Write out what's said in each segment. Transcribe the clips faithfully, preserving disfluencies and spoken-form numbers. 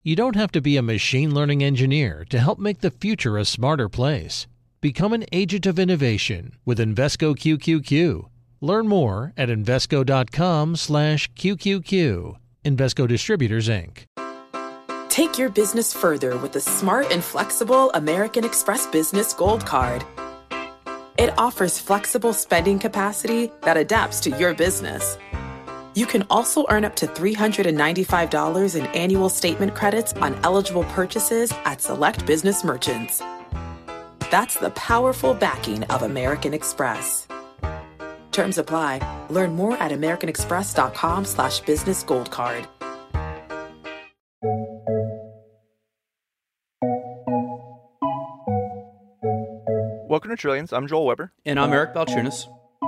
You don't have to be a machine learning engineer to help make the future a smarter place. Become an agent of innovation with Invesco Q Q Q. Learn more at Invesco.com slash QQQ. Invesco Distributors, Incorporated. Take your business further with the smart and flexible American Express Business Gold Card. It offers flexible spending capacity that adapts to your business. You can also earn up to three hundred ninety-five dollars in annual statement credits on eligible purchases at select business merchants. That's the powerful backing of American Express. Terms apply. Learn more at americanexpress.com slash business gold card. Welcome to Trillions. I'm Joel Weber. And I'm Eric Balchunas.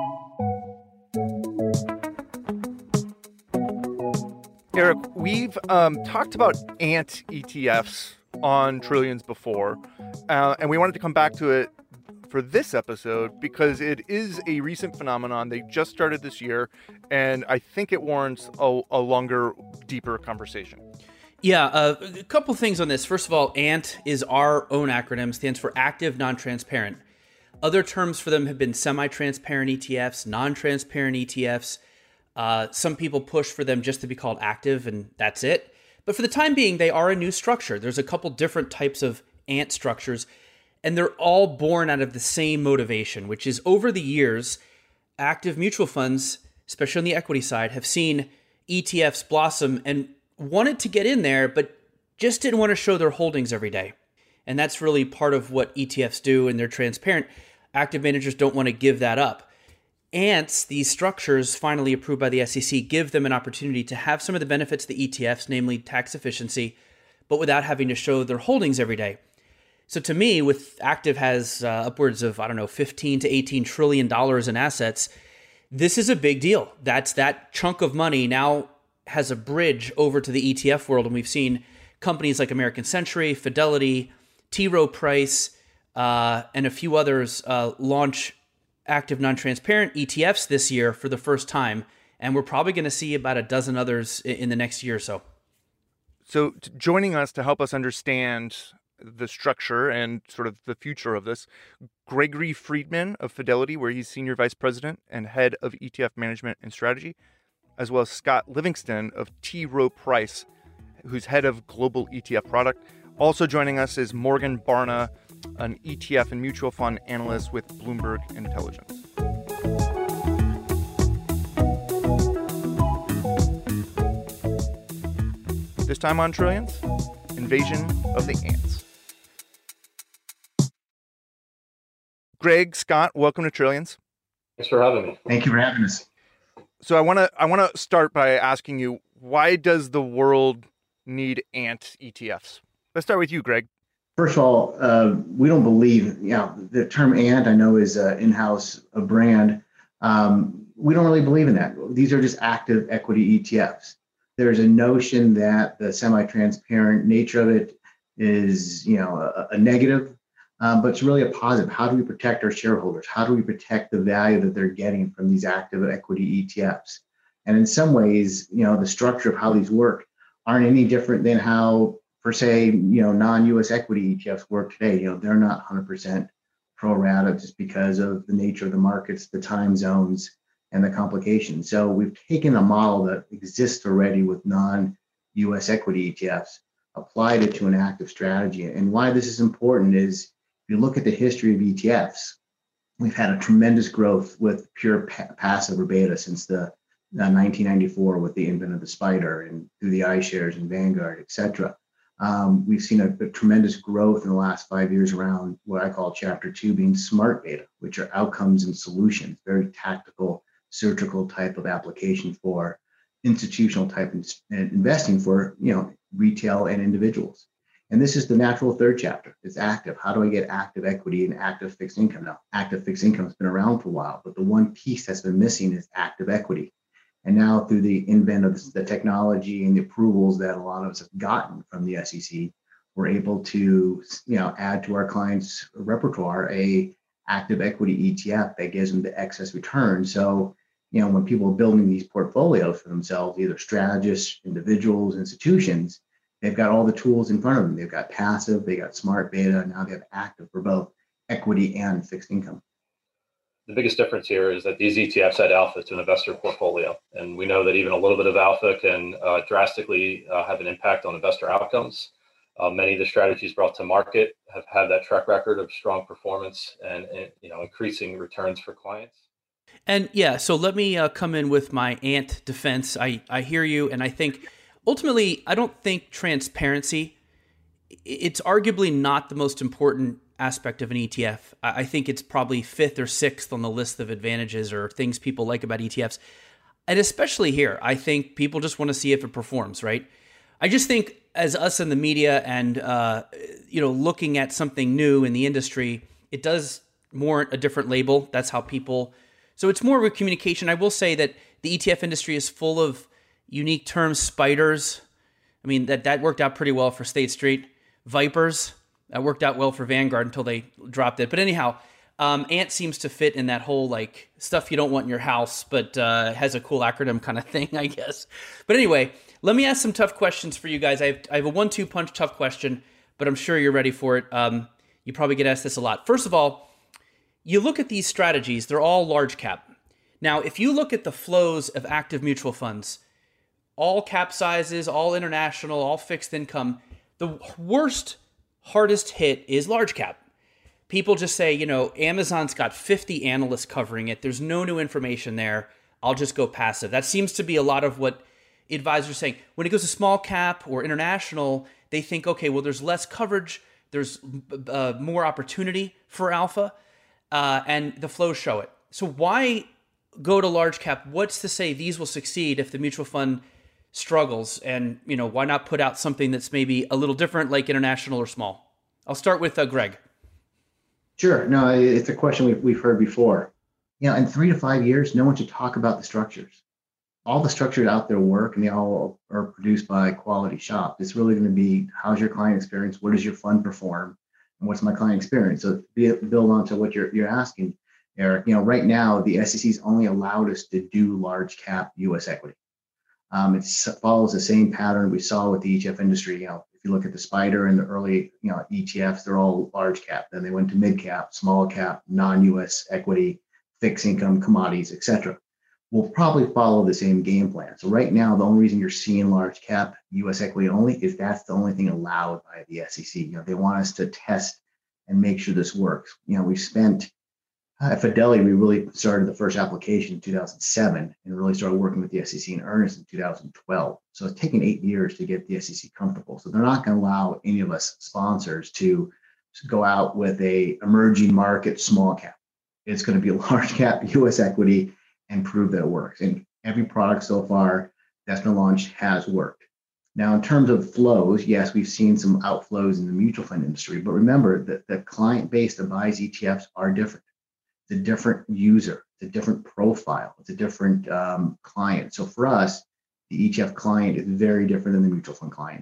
Eric, we've um, talked about Ant E T Fs on Trillions before, uh, and we wanted to come back to it for this episode because it is a recent phenomenon. They just started this year, and I think it warrants a, a longer, deeper conversation. Yeah, uh, a couple things on this. First of all, ANT is our own acronym, stands for Active Non-Transparent. Other terms for them have been semi-transparent E T Fs, non-transparent E T Fs. Uh, some people push for them just to be called active, and that's it. But for the time being, they are a new structure. There's a couple different types of ANT structures, and they're all born out of the same motivation, which is over the years, active mutual funds, especially on the equity side, have seen E T Fs blossom and wanted to get in there, but just didn't want to show their holdings every day. And that's really part of what E T Fs do, and they're transparent. Active managers don't want to give that up. Ants, these structures finally approved by the S E C, give them an opportunity to have some of the benefits of the E T Fs, namely tax efficiency, but without having to show their holdings every day. So to me, with Active has uh, upwards of, I don't know, fifteen to eighteen trillion dollars in assets, this is a big deal. That's that chunk of money now has a bridge over to the E T F world, and we've seen companies like American Century, Fidelity, T. Rowe Price, uh, and a few others uh, launch active non-transparent E T Fs this year for the first time, and we're probably going to see about a dozen others in the next year or so. So t- joining us to help us understand the structure and sort of the future of this, Gregory Friedman of Fidelity, where he's Senior Vice President and Head of E T F Management and Strategy, as well as Scott Livingston of T. Rowe Price, who's Head of Global E T F Product. Also joining us is Morgan Barna, an E T F and mutual fund analyst with Bloomberg Intelligence. This time on Trillions, Invasion of the Ants. Greg, Scott, welcome to Trillions. Thanks for having me. Thank you for having us. So I want to I want to start by asking you, why does the world need Ant E T Fs? Let's start with you, Greg. First of all, uh, we don't believe, you know, the term Ant, I know, is uh, in-house a brand. Um, we don't really believe in that. These are just active equity E T Fs. There's a notion that the semi-transparent nature of it is, you know, a, a negative, um, but it's really a positive. How do we protect our shareholders? How do we protect the value that they're getting from these active equity E T Fs? And in some ways, you know, the structure of how these work aren't any different than how, per se, you know, non-U S equity E T Fs work today. You know, they're not one hundred percent pro rata just because of the nature of the markets, the time zones, and the complications. So we've taken a model that exists already with non-U S equity E T Fs, applied it to an active strategy. And why this is important is, if you look at the history of E T Fs, we've had a tremendous growth with pure pa- passive or beta since the uh, nineteen ninety-four with the invent of the SPDR and through the iShares and Vanguard, et cetera. Um, we've seen a, a tremendous growth in the last five years around what I call chapter two being smart beta, which are outcomes and solutions, very tactical, surgical type of application for institutional type in, investing for, you know, retail and individuals. And this is the natural third chapter. It's active. How do I get active equity and active fixed income? Now, active fixed income has been around for a while, but the one piece that's been missing is active equity. And now through the invent of the technology and the approvals that a lot of us have gotten from the S E C, we're able to, you know, add to our clients' repertoire a active equity E T F that gives them the excess return. So, you know, when people are building these portfolios for themselves, either strategists, individuals, institutions, They've got all the tools in front of them. They've got passive, they got smart beta, and now they have active for both equity and fixed income. The biggest difference here is that these E T Fs add alpha to an investor portfolio. And we know that even a little bit of alpha can uh, drastically uh, have an impact on investor outcomes. Uh, many of the strategies brought to market have had that track record of strong performance and, and you know increasing returns for clients. And yeah, so let me uh, come in with my ant defense. I, I hear you, and I think ultimately, I don't think transparency, it's arguably not the most important aspect of an E T F. I think it's probably fifth or sixth on the list of advantages or things people like about E T Fs. And especially here, I think people just want to see if it performs, right? I just think as us in the media and, uh, you know, looking at something new in the industry, it does warrant a different label. That's how people... So it's more of a communication. I will say that the E T F industry is full of unique terms, spiders. I mean, that, that worked out pretty well for State Street. Vipers, that worked out well for Vanguard until they dropped it. But anyhow, um, Ant seems to fit in that whole like stuff you don't want in your house, but uh, has a cool acronym kind of thing, I guess. But anyway, let me ask some tough questions for you guys. I have, I have a one two punch tough question, but I'm sure you're ready for it. Um, you probably get asked this a lot. First of all, you look at these strategies, they're all large cap. Now, if you look at the flows of active mutual funds, all cap sizes, all international, all fixed income, the worst, hardest hit is large cap. People just say, you know, Amazon's got fifty analysts covering it. There's no new information there. I'll just go passive. That seems to be a lot of what advisors are saying. When it goes to small cap or international, they think, okay, well, there's less coverage. There's uh, more opportunity for alpha. Uh, and the flows show it. So why go to large cap? What's to say these will succeed if the mutual fund struggles? And, you know, why not put out something that's maybe a little different, like international or small? I'll start with uh, Greg. Sure. No, it's a question we've, we've heard before. You know, in three to five years, no one should talk about the structures. All the structures out there work, and they all are produced by quality shops. It's really going to be, how's your client experience? What does your fund perform? And what's my client experience? So build on to what you're you're asking, Eric. You know, right now the S E C's only allowed us to do large cap U S equity. Um, it follows the same pattern we saw with the E T F industry. You know, if you look at the spider and the early you know E T Fs, they're all large cap. Then they went to mid cap, small cap, non-U S equity, fixed income, commodities, et cetera. We'll probably follow the same game plan. So right now, the only reason you're seeing large cap U S equity only is that's the only thing allowed by the S E C. You know, they want us to test and make sure this works. You know, we've spent uh, at Fidelity, we really started the first application in two thousand seven and really started working with the S E C in earnest in two thousand twelve. So it's taken eight years to get the S E C comfortable. So they're not going to allow any of us sponsors to go out with a emerging market small cap. It's going to be a large cap U S equity and prove that it works. And every product so far that's been launched has worked. Now, in terms of flows, yes, we've seen some outflows in the mutual fund industry, but remember that the client base that buys E T Fs are different. It's a different user, it's a different profile, it's a different um, client. So for us, the E T F client is very different than the mutual fund client.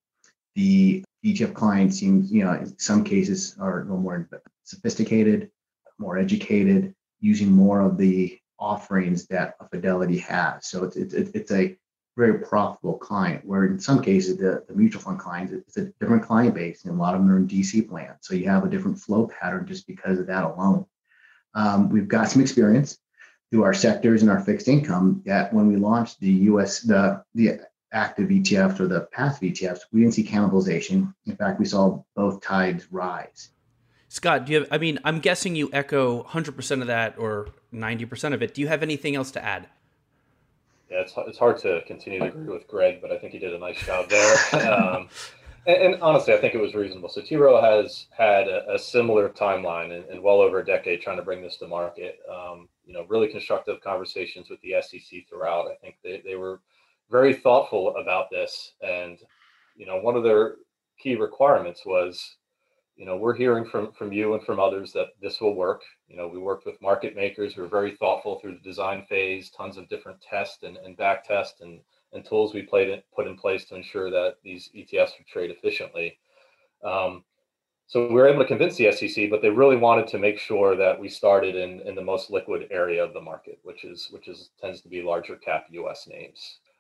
The E T F client seems, you know, in some cases are a little more sophisticated, more educated, using more of the offerings that a Fidelity has. So it's it's it's a very profitable client, where in some cases the, the mutual fund clients, it's a different client base, and a lot of them are in D C plans. So you have a different flow pattern just because of that alone. Um, we've got some experience through our sectors and our fixed income that when we launched the U S, the, the active E T Fs or the passive E T Fs, we didn't see cannibalization. In fact, we saw both tides rise. Scott, do you have, I mean, I'm guessing you echo one hundred percent of that or ninety percent of it. Do you have anything else to add? Yeah, it's, it's hard to continue to agree with Greg, but I think he did a nice job there. um, and, and honestly, I think it was reasonable. So T. Rowe has had a, a similar timeline and, and well over a decade trying to bring this to market. Um, you know, really constructive conversations with the S E C throughout. I think they, they were very thoughtful about this. And, you know, one of their key requirements was, you know, we're hearing from, from you and from others that this will work. You know, we worked with market makers who were very thoughtful through the design phase, tons of different tests and, and back tests and, and tools we played in, put in place to ensure that these E T Fs would trade efficiently. Um, so we were able to convince the S E C, but they really wanted to make sure that we started in, in the most liquid area of the market, which is which is tends to be larger cap U S names.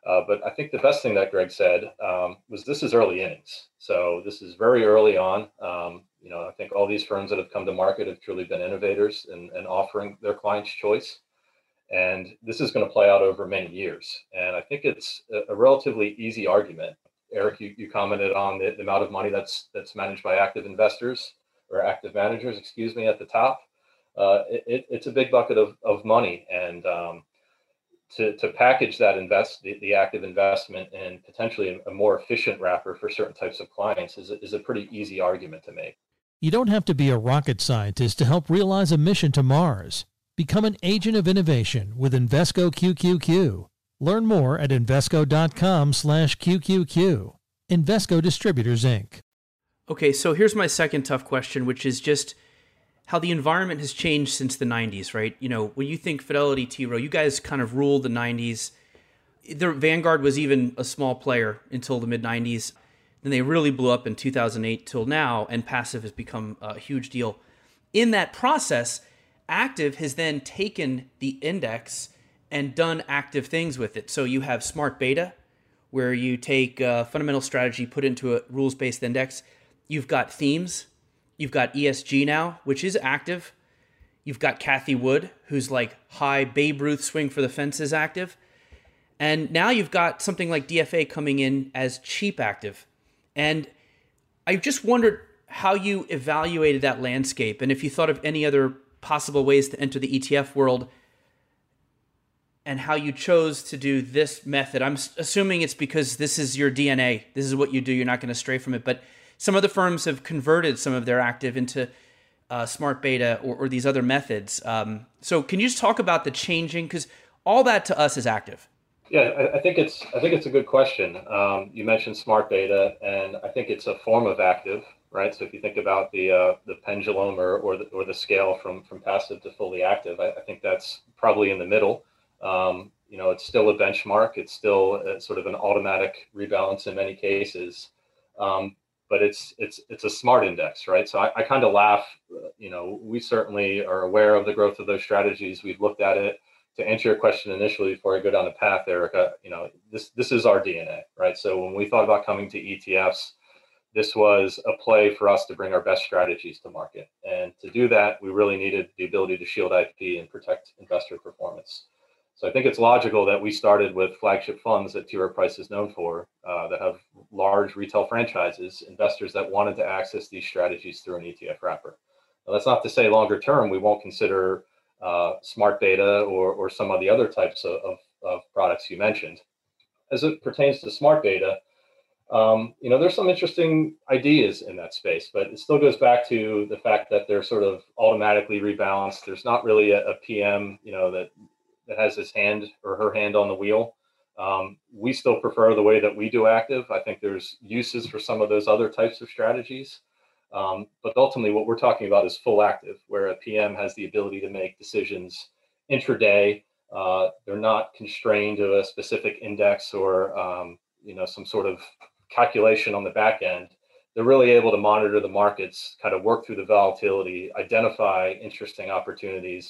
Uh, but I think the best thing that Greg said um, was this is early innings. So this is very early on. Um, you know, I think all these firms that have come to market have truly been innovators in, in offering their clients choice. And this is going to play out over many years. And I think it's a, a relatively easy argument. Eric, you, you commented on the, the amount of money that's that's managed by active investors or active managers, excuse me, at the top. Uh, it, it's a big bucket of, of money. And um, to, to package that invest the, the active investment and potentially a, a more efficient wrapper for certain types of clients is, is a pretty easy argument to make. You don't have to be a rocket scientist to help realize a mission to Mars. Become an agent of innovation with Invesco Q Q Q. Learn more at Invesco.com slash QQQ. Invesco Distributors, Incorporated. Okay, so here's my second tough question, which is just how the environment has changed since the nineties, right? You know, when you think Fidelity, T. Rowe, you guys kind of ruled the nineties. The Vanguard was even a small player until the mid nineties. Then they really blew up in two thousand eight till now, and passive has become a huge deal. In that process, active has then taken the index and done active things with it. So you have smart beta, where you take a fundamental strategy, put into a rules-based index. You've got themes. You've got E S G now, which is active. You've got Cathie Wood, who's like high Babe Ruth swing for the fences active. And now you've got something like D F A coming in as cheap active. And I just wondered how you evaluated that landscape and if you thought of any other possible ways to enter the E T F world and how you chose to do this method. I'm assuming it's because this is your D N A. This is what you do. You're not going to stray from it. But some other firms have converted some of their active into uh, smart beta or, or these other methods. Um, so can you just talk about the changing? Because all that to us is active. Yeah, I, I think it's I think it's a good question. Um, you mentioned smart beta, and I think it's a form of active, right? So if you think about the uh, the pendulum or or the, or the scale from from passive to fully active, I, I think that's probably in the middle. Um, you know, it's still a benchmark. It's still a, sort of an automatic rebalance in many cases. Um, but it's it's it's a smart index, right? So I, I kind of laugh. You know, we certainly are aware of the growth of those strategies. We've looked at it. To answer your question initially, before I go down the path, Erica, you know, this this is our D N A, right? So when we thought about coming to E T Fs, this was a play for us to bring our best strategies to market. And to do that, we really needed the ability to shield I P and protect investor performance. So I think it's logical that we started with flagship funds that T. Rowe Price is known for, uh, that have large retail franchises, investors that wanted to access these strategies through an E T F wrapper. Now, that's not to say longer term we won't consider uh, smart beta or, or some of the other types of, of, of products you mentioned. As it pertains to smart beta, um, you know, there's some interesting ideas in that space, but it still goes back to the fact that they're sort of automatically rebalanced. There's not really a, a P M, you know, that that has his hand or her hand on the wheel. Um, we still prefer the way that we do active. I think there's uses for some of those other types of strategies. Um, but ultimately what we're talking about is full active, where a P M has the ability to make decisions intraday. Uh, they're not constrained to a specific index or, um, you know, some sort of calculation on the back end. They're really able to monitor the markets, kind of work through the volatility, identify interesting opportunities.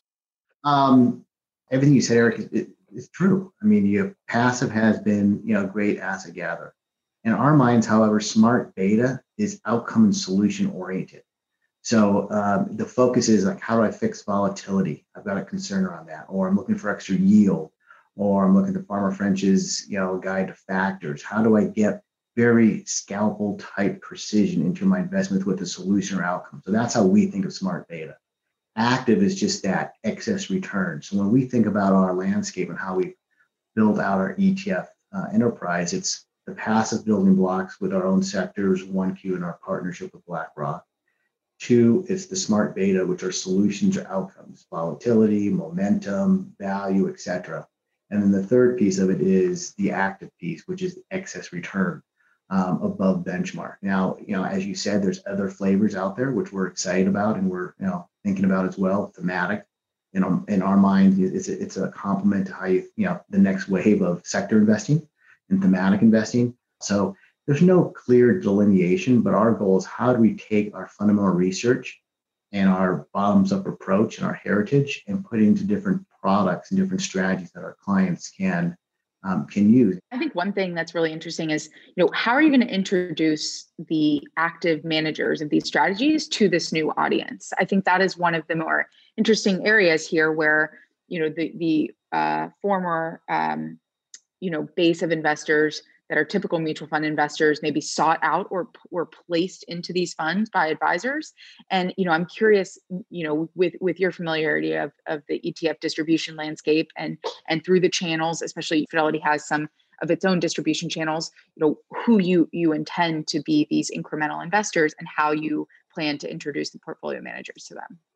Um, Everything you said, Eric, is, is, is true. I mean, you passive has been, you know, a great asset gatherer. In our minds, however, smart beta is outcome and solution oriented. So um, the focus is like, how do I fix volatility? I've got a concern around that, or I'm looking for extra yield, or I'm looking at Farmer French's, you know, guide to factors. How do I get very scalpel type precision into my investments with a solution or outcome? So that's how we think of smart beta. Active is just that excess return. So when we think about our landscape and how we build out our E T F uh, enterprise, it's the passive building blocks with our own sectors, one Q and our partnership with BlackRock. Two, it's the smart beta, which are solutions or outcomes, volatility, momentum, value, et cetera. And then the third piece of it is the active piece, which is excess return um, above benchmark. Now, you know, as you said, there's other flavors out there, which we're excited about and we're, you know, thinking about as well. Thematic, you know, in our mind, it's a, it's a complement to how you, you know, the next wave of sector investing and thematic investing. So there's no clear delineation, but our goal is how do we take our fundamental research and our bottoms up approach and our heritage and put into different products and different strategies that our clients can um, can use. I think one thing that's really interesting is, you know, how are you going to introduce the active managers of these strategies to this new audience? I think that is one of the more interesting areas here where, you know, the, the uh, former, um, you know, base of investors that are typical mutual fund investors maybe sought out or were placed into these funds by advisors. And, you know, I'm curious, you know, with, with your familiarity of, of the E T F distribution landscape and, and through the channels, especially Fidelity has some of its own distribution channels, you know, who you, you intend to be these incremental investors and how you plan to introduce the portfolio managers to them.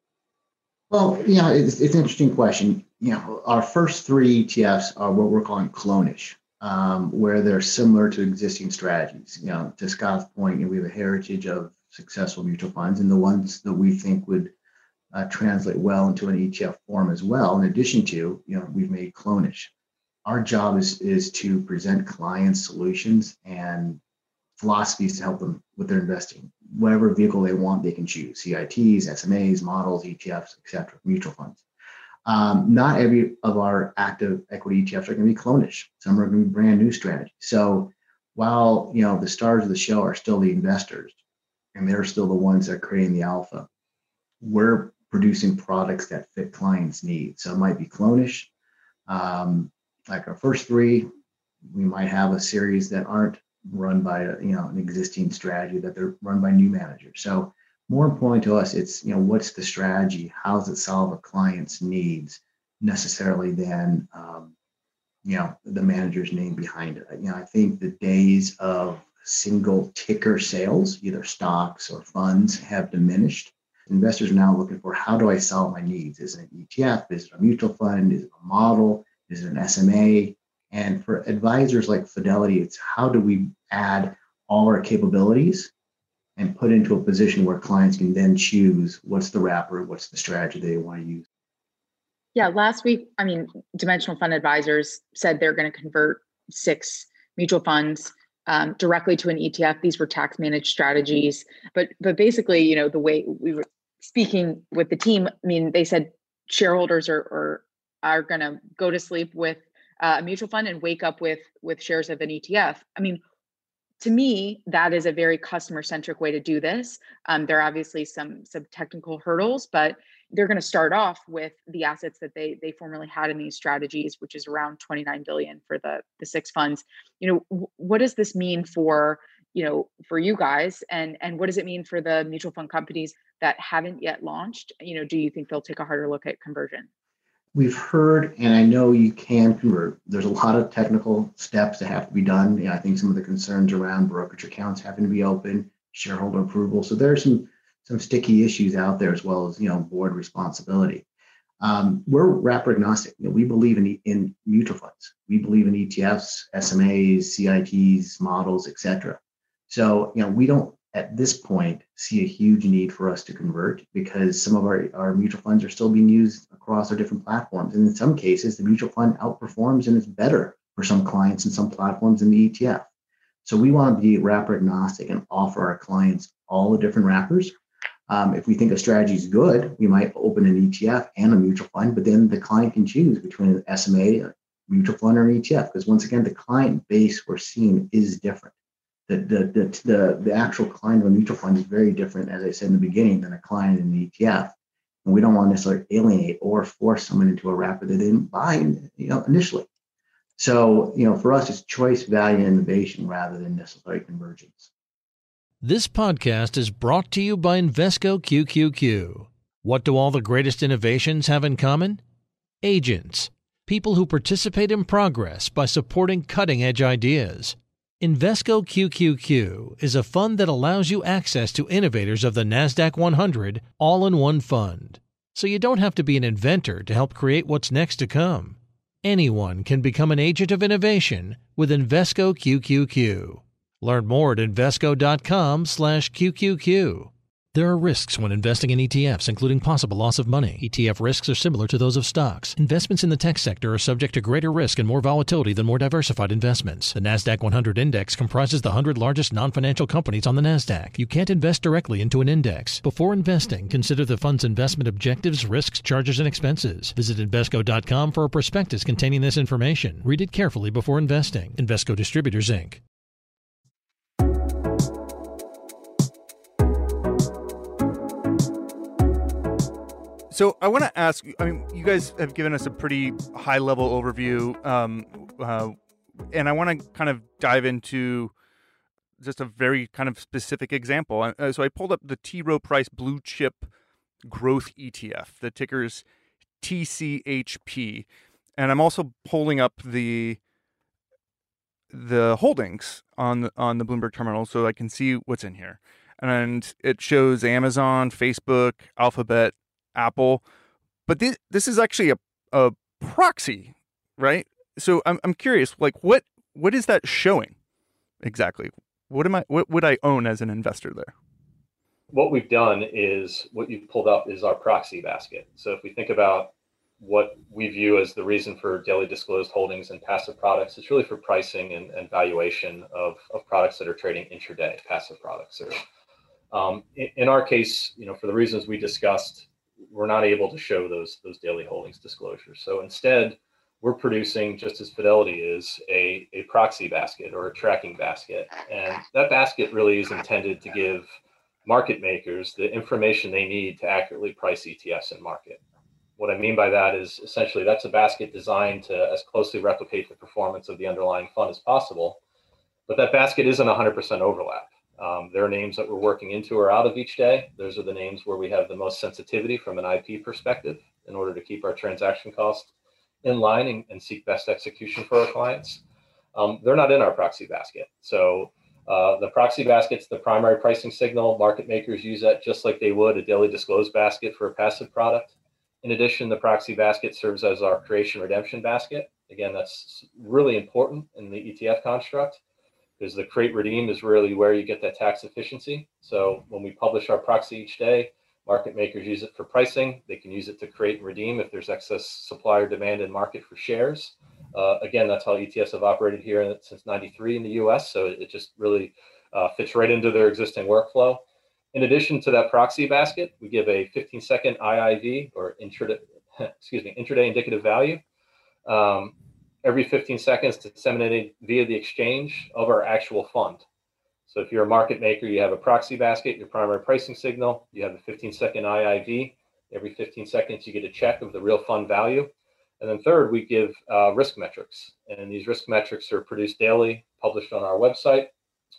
Well, you know, it's, it's an interesting question. You know, our first three E T Fs are what we're calling clonish. Um, where they're similar to existing strategies. You know, to Scott's point, you know, we have a heritage of successful mutual funds, and the ones that we think would uh, translate well into an E T F form as well. In addition to, you know, we've made clonish. Our job is is to present clients solutions and philosophies to help them with their investing. Whatever vehicle they want, they can choose: C I Ts, S M As, models, E T Fs, et cetera, mutual funds. Um, not every of our active equity E T Fs are going to be clonish. Some are going to be brand new strategies. So while, you know, the stars of the show are still the investors and they're still the ones that are creating the alpha, we're producing products that fit clients' needs. So it might be clonish. Um, like our first three, we might have a series that aren't run by, you know, an existing strategy, that they're run by new managers. So more important to us, it's, you know, what's the strategy? How does it solve a client's needs necessarily than, um, you know, the manager's name behind it. You know, I think the days of single ticker sales, either stocks or funds, have diminished. Investors are now looking for, how do I solve my needs? Is it an E T F? Is it a mutual fund? Is it a model? Is it an S M A? And for advisors like Fidelity, it's how do we add all our capabilities and put into a position where clients can then choose what's the wrapper, what's the strategy they want to use. Yeah, last week, I mean, Dimensional Fund Advisors said they're going to convert six mutual funds um, directly to an E T F. These were tax managed strategies, but but basically, you know, the way we were speaking with the team, I mean, they said shareholders are are, are going to go to sleep with uh, a mutual fund and wake up with with shares of an E T F. I mean, to me, that is a very customer-centric way to do this. Um, there are obviously some some technical hurdles, but they're going to start off with the assets that they they formerly had in these strategies, which is around twenty-nine billion for the the six funds. You know, w- what does this mean for, you know, for you guys, and and what does it mean for the mutual fund companies that haven't yet launched? You know, do you think they'll take a harder look at conversion? We've heard, and I know you can convert. There's a lot of technical steps that have to be done. You know, I think some of the concerns around brokerage accounts having to be open, shareholder approval. So there's some some sticky issues out there, as well as, you know, board responsibility. Um, we're wrapper agnostic. You know, we believe in in mutual funds. We believe in E T Fs, S M As, C I Ts, models, et cetera. So, you know, we don't at this point see a huge need for us to convert, because some of our, our mutual funds are still being used across our different platforms. And in some cases, the mutual fund outperforms and is better for some clients and some platforms than the E T F. So we want to be wrapper agnostic and offer our clients all the different wrappers. Um, if we think a strategy is good, we might open an E T F and a mutual fund, but then the client can choose between an S M A, a mutual fund, or an E T F, because once again, the client base we're seeing is different. The, the, the, the, the actual client of a mutual fund is very different, as I said in the beginning, than a client in the E T F. And we don't want to necessarily alienate or force someone into a wrapper that they didn't buy, you know, initially. So, you know, for us, it's choice, value, and innovation rather than necessarily convergence. This podcast is brought to you by Invesco Q Q Q. What do all the greatest innovations have in common? Agents, people who participate in progress by supporting cutting-edge ideas. Invesco Q Q Q is a fund that allows you access to innovators of the NASDAQ one hundred all in one fund. So you don't have to be an inventor to help create what's next to come. Anyone can become an agent of innovation with Invesco Q Q Q. Learn more at Invesco dot com slash Q Q Q. There are risks when investing in E T Fs, including possible loss of money. E T F risks are similar to those of stocks. Investments in the tech sector are subject to greater risk and more volatility than more diversified investments. The NASDAQ one hundred index comprises the one hundred largest non-financial companies on the NASDAQ. You can't invest directly into an index. Before investing, consider the fund's investment objectives, risks, charges, and expenses. Visit Invesco dot com for a prospectus containing this information. Read it carefully before investing. Invesco Distributors, Incorporated. So I want to ask, I mean, you guys have given us a pretty high-level overview, um, uh, and I want to kind of dive into just a very kind of specific example. Uh, so I pulled up the T. Rowe Price Blue Chip Growth E T F. The ticker's T C H P, and I'm also pulling up the the holdings on the, on the Bloomberg terminal so I can see what's in here. And it shows Amazon, Facebook, Alphabet, Apple, but this this is actually a, a proxy, right? So I'm I'm curious, like what what is that showing exactly? What am I what would I own as an investor there? What we've done is what you've pulled up is our proxy basket. So if we think about what we view as the reason for daily disclosed holdings and passive products, it's really for pricing and, and valuation of, of products that are trading intraday, passive products. Or, um, in, in our case, you know, for the reasons we discussed, we're not able to show those those daily holdings disclosures. So instead, we're producing, just as Fidelity is, a, a proxy basket or a tracking basket. And that basket really is intended to give market makers the information they need to accurately price E T Fs in market. What I mean by that is essentially that's a basket designed to as closely replicate the performance of the underlying fund as possible. But that basket isn't one hundred percent overlap. Um, there are names that we're working into or out of each day. Those are the names where we have the most sensitivity from an I P perspective in order to keep our transaction costs in line and, and seek best execution for our clients. Um, they're not in our proxy basket. So uh, the proxy basket's the primary pricing signal. Market makers use that just like they would a daily disclosed basket for a passive product. In addition, the proxy basket serves as our creation redemption basket. Again, that's really important in the E T F construct, because the create redeem is really where you get that tax efficiency. So when we publish our proxy each day, market makers use it for pricing. They can use it to create and redeem if there's excess supply or demand in market for shares. Uh, again, that's how E T Fs have operated here since ninety-three in the U S. So it just really uh, fits right into their existing workflow. In addition to that proxy basket, we give a fifteen second I I V or intraday, excuse me, intraday indicative value. Um, every fifteen seconds disseminated via the exchange of our actual fund. So if you're a market maker, you have a proxy basket, your primary pricing signal, you have a fifteen second I I V. Every fifteen seconds, you get a check of the real fund value. And then third, we give uh, risk metrics. And these risk metrics are produced daily, published on our website.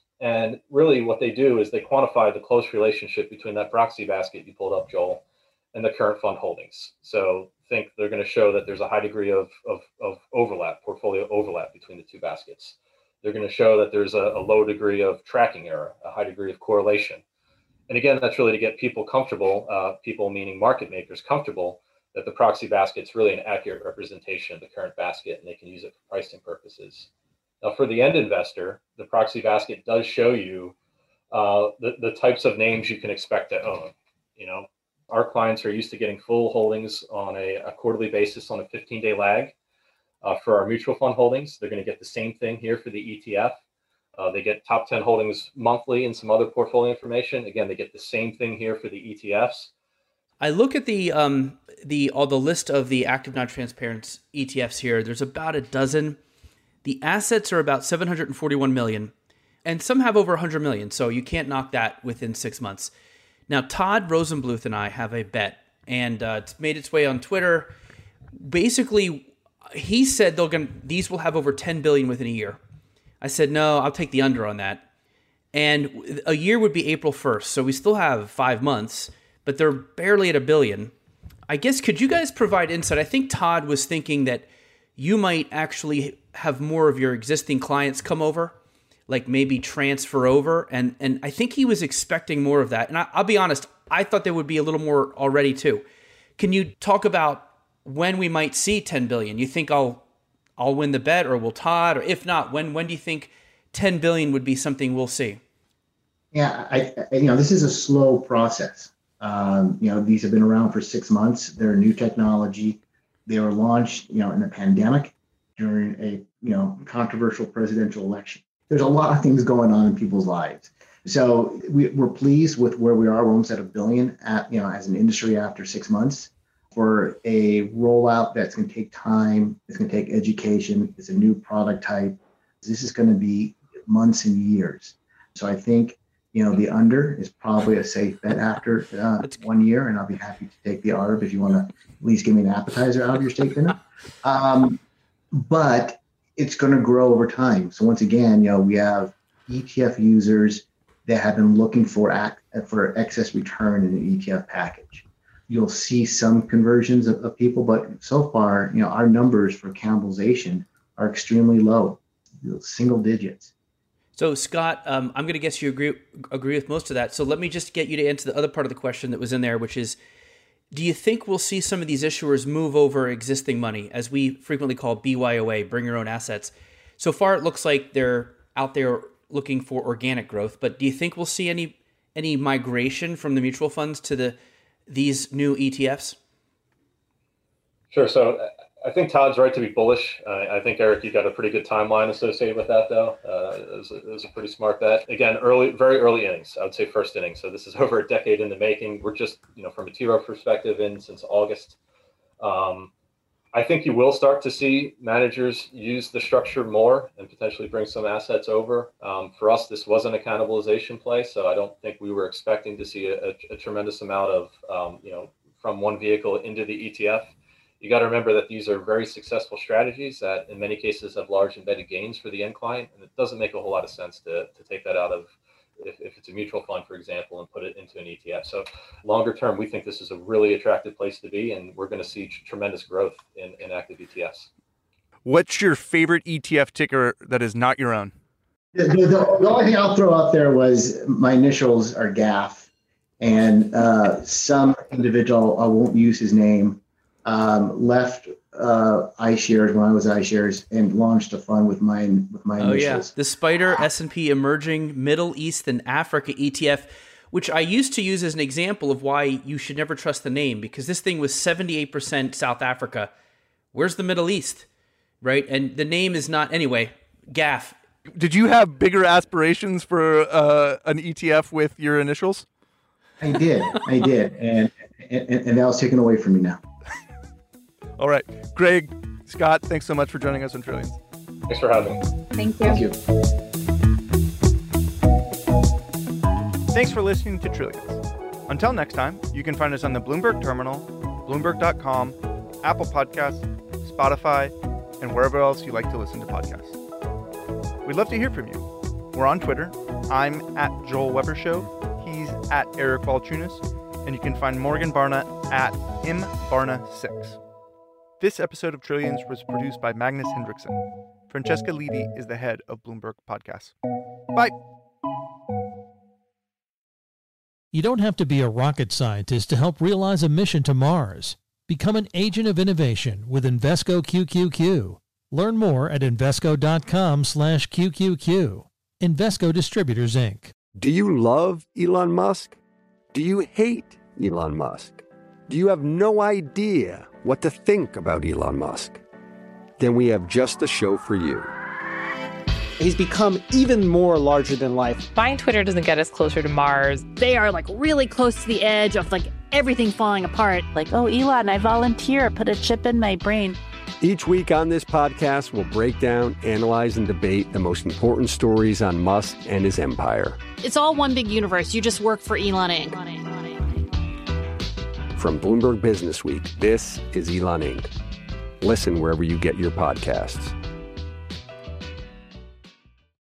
And really what they do is they quantify the close relationship between that proxy basket you pulled up, Joel, and the current fund holdings. So think they're going to show that there's a high degree of, of, of overlap, portfolio overlap between the two baskets. They're going to show that there's a, a low degree of tracking error, a high degree of correlation. And again, that's really to get people comfortable, uh, people meaning market makers comfortable, that the proxy basket's really an accurate representation of the current basket and they can use it for pricing purposes. Now, for the end investor, the proxy basket does show you uh, the, the types of names you can expect to own. You know, our clients are used to getting full holdings on a, a quarterly basis on a fifteen day lag. Uh, for our mutual fund holdings, they're going to get the same thing here for the E T F. Uh, they get top ten holdings monthly and some other portfolio information. Again, they get the same thing here for the E T Fs. I look at the um, the all the list of the active non-transparent E T Fs here. There's about a dozen. The assets are about seven hundred forty-one million, and some have over one hundred million, so you can't knock that within six months. Now, Todd Rosenbluth and I have a bet, and uh, it's made its way on Twitter. Basically, he said they'll gonna, these will have over ten billion within a year. I said, no, I'll take the under on that. And a year would be April first, so we still have five months, but they're barely at a billion. I guess, could you guys provide insight? I think Todd was thinking that you might actually have more of your existing clients come over, like maybe transfer over. And, and I think he was expecting more of that. And I, I'll be honest, I thought there would be a little more already too. Can you talk about when we might see ten billion? You think I'll I'll win the bet, or will Todd? Or if not, when when do you think ten billion would be something we'll see? Yeah, I, I you know, this is a slow process. Um, you know, these have been around for six months. They're new technology. They were launched, you know, in a pandemic during a, you know, controversial presidential election. There's a lot of things going on in people's lives. So we, we're pleased with where we are. We're almost at a billion at, you know, as an industry after six months. For a rollout that's going to take time, it's going to take education. It's a new product type. This is going to be months and years. So I think, you know, the under is probably a safe bet after uh, one year, and I'll be happy to take the arb if you want to at least give me an appetizer out of your steak dinner. Um, but it's going to grow over time. So once again, you know, we have E T F users that have been looking for act, for excess return in an E T F package. You'll see some conversions of, of people, but so far, you know, our numbers for cannibalization are extremely low, single digits. So Scott, um, I'm going to guess you agree agree with most of that. So let me just get you to answer the other part of the question that was in there, which is, do you think we'll see some of these issuers move over existing money, as we frequently call B Y O A, bring your own assets? So far, it looks like they're out there looking for organic growth, but do you think we'll see any any migration from the mutual funds to the these new E T Fs? Sure. So I think Todd's right to be bullish. Uh, I think, Eric, you got a pretty good timeline associated with that, though. Uh, it, was a, it was a pretty smart bet. Again, early, very early innings. I would say first inning. So this is over a decade in the making. We're just, you know, from a T. Rowe perspective, in since August. Um, I think you will start to see managers use the structure more and potentially bring some assets over. Um, for us, this wasn't a cannibalization play, so I don't think we were expecting to see a, a, a tremendous amount of, um, you know, from one vehicle into the E T F. You got to remember that these are very successful strategies that in many cases have large embedded gains for the end client. And it doesn't make a whole lot of sense to, to take that out of, if, if it's a mutual fund, for example, and put it into an E T F. So longer term, we think this is a really attractive place to be, and we're going to see tr- tremendous growth in, in active E T Fs. What's your favorite E T F ticker that is not your own? The, the, the only thing I'll throw out there was my initials are G A F, and uh, some individual, I won't use his name, um, left uh, iShares when I was iShares and launched a fund with my with my oh, initials. Yeah, the SPDR S and P Emerging Middle East and Africa E T F, which I used to use as an example of why you should never trust the name, because this thing was seventy-eight percent South Africa. Where's the Middle East, right? And the name is not, anyway, G A F. Did you have bigger aspirations for uh, an E T F with your initials? I did, I did, and, and and that was taken away from me now. All right, Greg, Scott, thanks so much for joining us on Trillions. Thanks for having me. Thank you. Thank you. Thanks for listening to Trillions. Until next time, you can find us on the Bloomberg Terminal, Bloomberg dot com, Apple Podcasts, Spotify, and wherever else you like to listen to podcasts. We'd love to hear from you. We're on Twitter. I'm at Joel Weber Show. He's at Eric Balchunas. And you can find Morgan Barna at M Barna six. This episode of Trillions was produced by Magnus Hendrickson. Francesca Lidi is the head of Bloomberg Podcasts. Bye. You don't have to be a rocket scientist to help realize a mission to Mars. Become an agent of innovation with Invesco Q Q Q. Learn more at Invesco dot com slash Q Q Q. Invesco Distributors, Incorporated. Do you love Elon Musk? Do you hate Elon Musk? Do you have no idea what to think about Elon Musk? Then we have just the show for you. He's become even more larger than life. Buying Twitter doesn't get us closer to Mars. They are like really close to the edge of like everything falling apart. Like, oh, Elon, I volunteer. Put a chip in my brain. Each week on this podcast, we'll break down, analyze, and debate the most important stories on Musk and his empire. It's all one big universe. You just work for Elon Incorporated. From Bloomberg Business Week, this is Elon Incorporated. Listen wherever you get your podcasts.